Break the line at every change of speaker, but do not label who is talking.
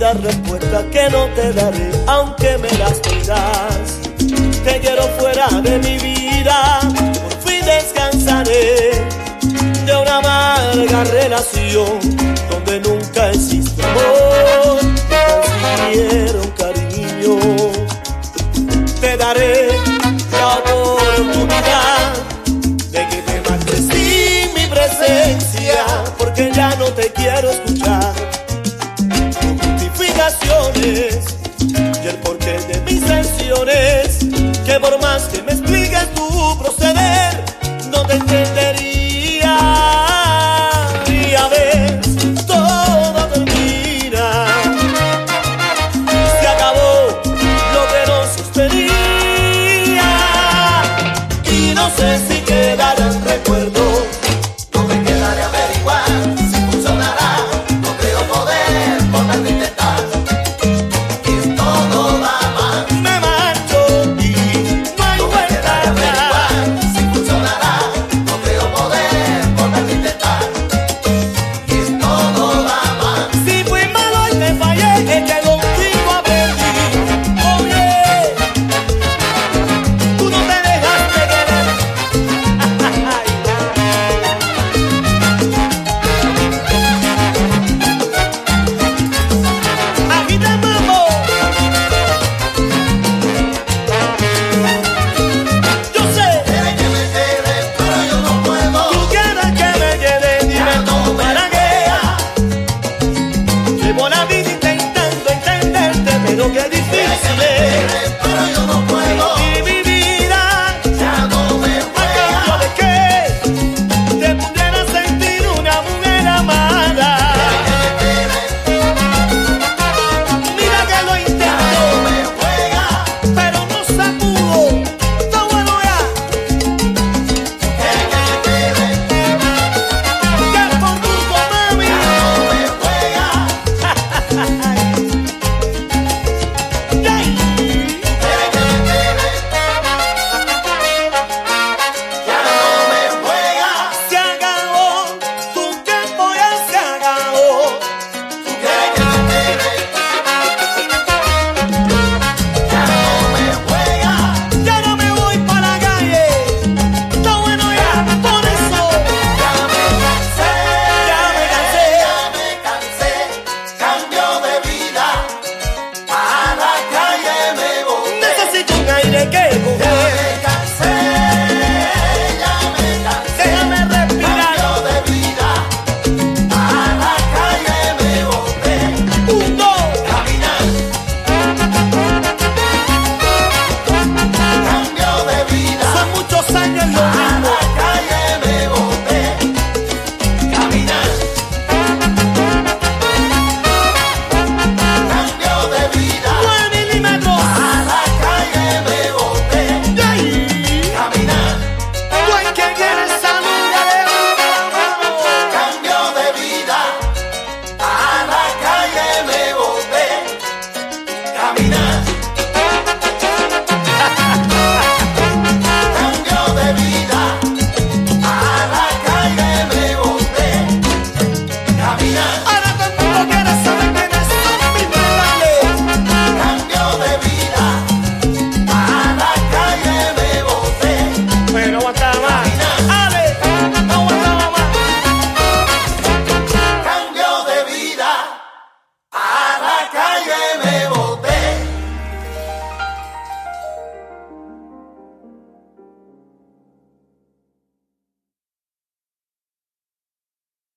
vida respuesta que no te daré, aunque me las pidas. Te quiero fuera de mi vida, por fin descansaré de una amarga relación donde nunca existe amor, ni siquiera un cariño. Te daré la oportunidad de que te marches sin mi presencia, porque ya no te quiero escuchar. Con justificaciones y el porqué de mis acciones, que por más que me